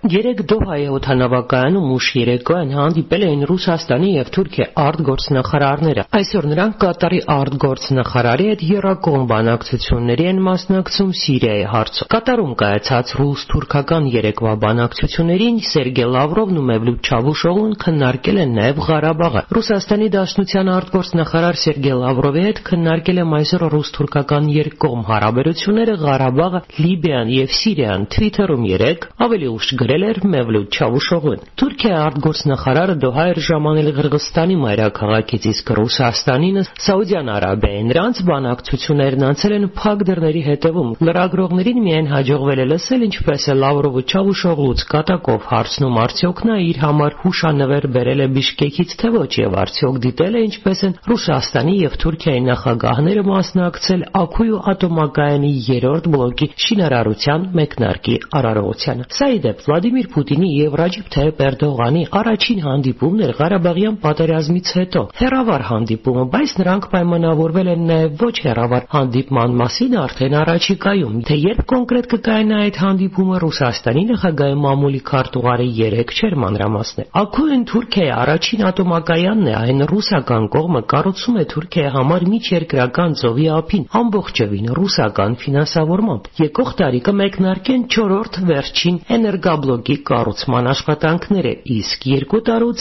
Երեկ Դոհայի օդանավակայանում ուշ երեկոյան հանդիպել էին Ռուսաստանի եւ Թուրքիա արտգործնախարարները։ Այսօր նրանք Կատարի արտգործնախարարի հետ եռակողմ բանակցությունների են մասնակցում Սիրիայի հարցով։ Կատարում կայացած ռուս-թուրքական երեկվա բանակցություններին Սերգեյ Լավրովն ու Մևլութ Չավուշօղլուն քննարկել են նաեւ Ղարաբաղը։ Ռուսաստանի Դաշնության արտգործնախարար Սերգեյ Լավրովի հետ քննարկել եմ այսօր ռուս-թուրքական երկկողմ հարաբերությունները, Ղարաբաղը, Լիբիան եւ Սիրիան։ Twitter-ում երեկ ավելի ուշ գրել էր Մևլութ Չավուշօղլուն։ Թուրքիայի արտգործնախարարը Դոհա էր ժամանել Ղրղստանի մայրաքաղաքից, իսկ Ռուսաստանին Սաուդյան Արաբիայի։ Նրանց բանակցություններն անցել են փակ դռների հետևում։ Լրագրողներին միայն հաջողվել է լսել, ինչպես է Լավրովը Չավուշօղլուց կատակով հարցնում, արդյոք նա իր համար հուշանվեր բերել է Բիշկեկից, թե ոչ, եւ արդյոք դիտել է ինչպես են Ռուսաստանի եւ Թուրքիայի նախագահները մասնակցել Աքույու ատոմակայանի 3-րդ բլոկի շինարարության մեկնարկի արարողությանը։ Սա ի դեպ Վլադիմիր Պուտինի եւ Ռաջեփ Թայիփ Էրդողանի առաջին հանդիպումն էր Ղարաբաղյան պատերազմից հետո։ Հեռավար հանդիպումը, բայց նրանք պայմանավորվել են նաեւ ոչ հեռավար հանդիպման մասին արդեն առաջիկայում։ Թե երբ կոնկրետ կկայանա այդ հանդիպումը, Ռուսաստանի նախագահի մամուլի քարտուղարը երեկ չէր մանրամասնել։ Աքույեն Թուրքիայի առաջին ատոմակայանն է, այն ռուսական կողմը կառուցում է Թուրքիայի համար միջերկրական ծովի ափին ամբողջովին ռուսական ֆինանսավորմամբ։ Եկող տարի կմեկնարկեն 4-րդ վերջին էներգաբլոկի կառուցման աշխատանքները, իսկ 2 տարուց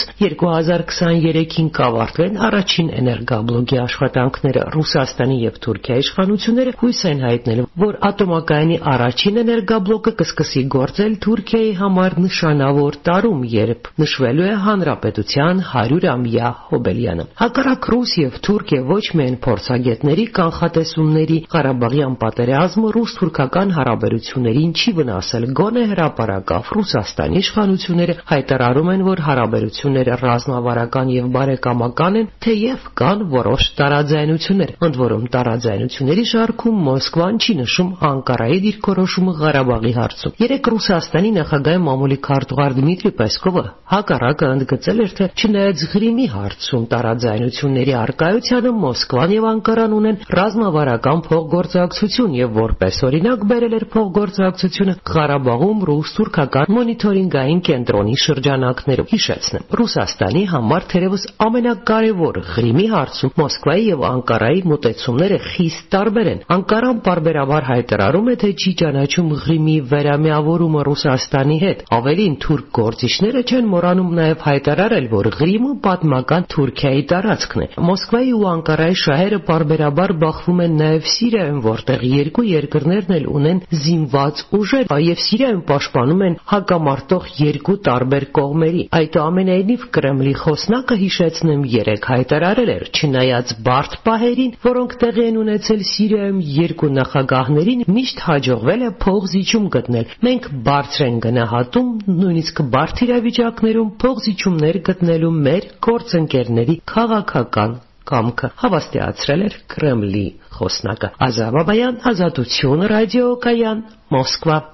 2023-ին կավարտվեն առաջին էներգաբլոկի աշխատանքները։ Ռուսաստանի եւ Թուրքիայի իշխանությունները հույս են հայտնել, որ ատոմակայանի առաջին էներգաբլոկը կսկսի գործել Թուրքիայի համար նշանավոր տարում, երբ նշվելու է հանրապետության 100-ամյա հոբելյանը։ Հակառակ Ռուս եւ Թուրքիա ոչ միայն փորձագետների կանխատեսումների Ղարաբաղյան պատերազմը ռուս-թուրքական հարաբերություններին չի վնասել, գոնե հրապարակավ Ռուսաստանի իշխանությունները հայտարարում են, որ հարաբերությունները ռազմավարական եւ բարեկամական են, թեև կան որոշ տարաձայնություններ։ Ընդ որում տարաձայնությունների շարքում Մոսկվան չի նշում Անկարայի դիրքորոշումը Ղարաբաղի հարցում։ Երեկ Ռուսաստանի նախագահի մամուլի քարտուղար Դմիտրի Պեսկովը հակառակը ընդգծել էր, թե չնայած Ղրիմի հարցում տարաձայնությունների առկայությանը Մոսկվան եւ Անկարան ունեն ռազմավարական փոխգործակցություն եւ որպես օրինակ բերել էր փոխգործակցությունը Ղարաբաղում ռուս-թուրքական մոնիթորինգային կենտրոնի շրջանակներում։ Հիշեցնեմ, Ռուսաստանի համար թերևս ամենակարևոր Ղրիմի հարցում Մոսկվայի եւ Անկարայի մոտեցումները խիստ տարբեր են։ Անկարան պարբերաբար հայտարարում է, թե չի ճանաչում Ղրիմի վերամիավորումը Ռուսաստանի հետ։ Ավելին, թուրք գործիչները չեն մոռանում նաեւ հայտարարել, որ Ղրիմը պատմական Թուրքիայի տարածքն է։ Մոսկվայի ու Անկարայի շահերը պարբերաբար բախվում են նաեւ Սիրիայում, որտեղ երկու երկրներն էլ ունեն զինված ուժեր եւ Սիրիայում պաշտպանում են հակամարտող երկու տարբեր կողմերի։ Այդուամենայնիվ Կրեմլի խոսնակը, հիշեցնեմ, երեկ հայտարարել էր, չնայած բարդ պահերին, որոնք տեղի են ունեցել Սիրիայում, երկու նախագահներին միշտ հաջողվել է փոխզիջում գտնել։ Մենք բարձր ենք գնահատում նույնիսկ բարդ իրավիճակներում փոխզիջումներ գտնելու մեր գործընկերների քաղաքական կամքը, հավաստիացրել էր Կրեմլի խոսնակը։ Ազատ Բաբայան, Ազատություն ռադիոկայան, Մոսկվա։